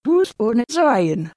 Hus ohne Säuen.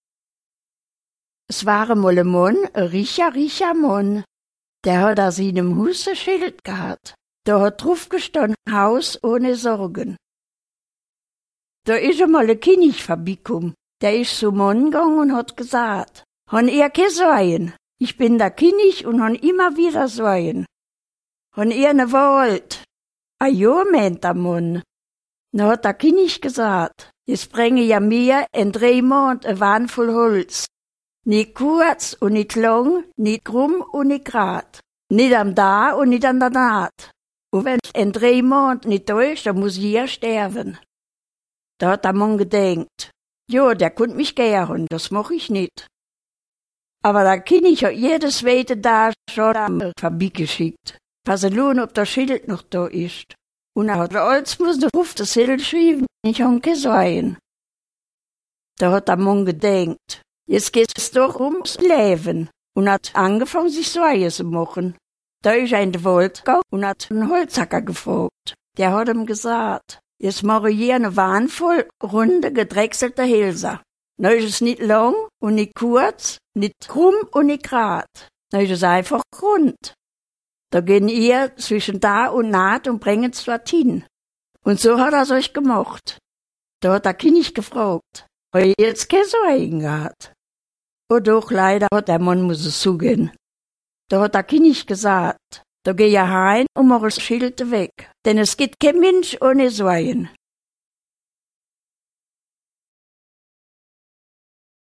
Es war mal ein Mann, ein reicher Mann. Der hat an seinem Haus ein Schild gehabt. Da hat drauf gestanden, Haus ohne Sorgen. Da ist einmal ein König vorbeigekommen. Der ist zum Mann gegangen und hat gesagt, han ihr keine Sorgen? Ich bin der König und han immer wieder Sorgen. Han ihr ne wollt? Ah ja, meint der Mann. Dann hat der König gesagt, jetzt bringe ja mir in 3 Monaten ein Wahn voll Holz. Nicht kurz und nicht lang, nicht krumm und nicht grad. Nicht am Da und nicht an der Naht. Und wenn in 3 Monaten nicht da ist, dann muss ich ja sterben. Da hat der Mann gedenkt, ja, der könnt mich gern, das mach ich nicht. Aber der König hat jedes zweite Tag schon vorbeigeschickt. Pass nun, ob der Schild noch da ist. Und er hat alles muss auf das Schild schreiben, ich hab keine Sorgen. Da hat der Mann gedenkt, jetzt geht's doch ums Leben. Und hat angefangen, sich Sorgen zu machen. Da ist er in den Wald gegangen und hat einen Holzhacker gefragt. Der hat ihm gesagt, jetzt mache ich hier eine Wahn voll runde, gedrechselte Hälse. Dann ist es nicht lang und nicht kurz, nicht krumm und nicht grad. Dann ist es einfach rund. Da gehen ihr zwischen da und naht und bringen es dorthin. Und so hat er es euch gemacht. Da hat der König gefragt, ob ihr jetzt keine Sorgen gehabt? Und doch leider hat der Mann muss es zugehen. Da hat der König gesagt, da geh ja heim und mach das Schild weg. Denn es gibt kein Mensch ohne Sorgen.